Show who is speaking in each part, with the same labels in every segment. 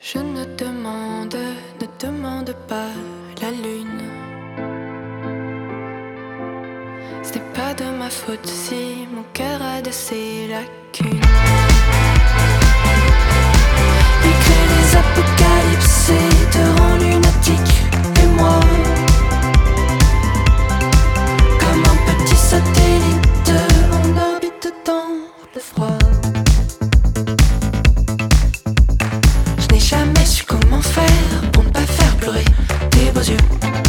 Speaker 1: Je ne demande pas la lune. Ce n'est pas de ma faute si mon cœur a de ses lacunes. Il crée des apocalypses et te rend lunatique. Et moi, comme un petit satellite en orbite dans le froid. Je n'ai jamais su comment faire pour ne pas faire pleurer tes beaux yeux.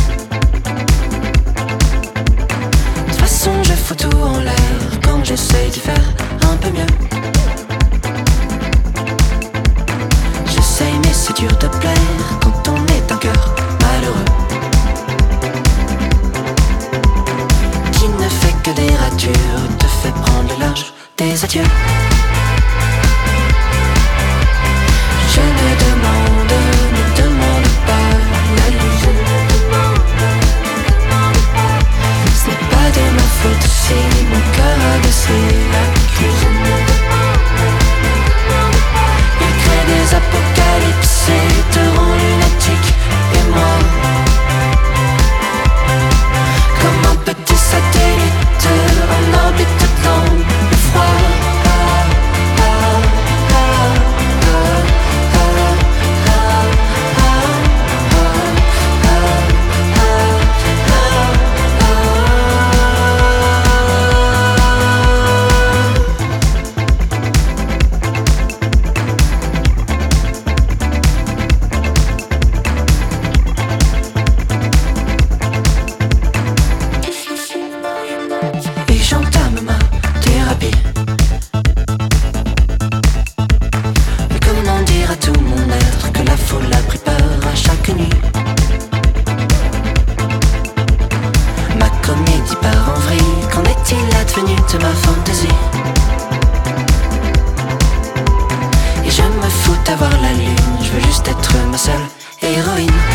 Speaker 1: De toute façon je fous tout en l'air quand j'essaye d'y faire un peu mieux. J'essaye mais c'est dur de plaire quand on est un cœur malheureux qui ne fait que des ratures, te fait prendre le large des adieux. Je ne demande pas la lune. Ce n'est pas de ma faute si mon cœur a de ses lacunes. Il crée des apocalypses et te rend lunatique. Et moi, comme un petit satellite en orbite dans le froid. Et j'entame ma thérapie. Mais comment dire à tout mon être que la foule a pris peur à chaque nuit? Ma comédie part en vrille, qu'en est-il advenu de ma fantaisie? Et je me fous d'avoir la lune, je veux juste être ma seule héroïne.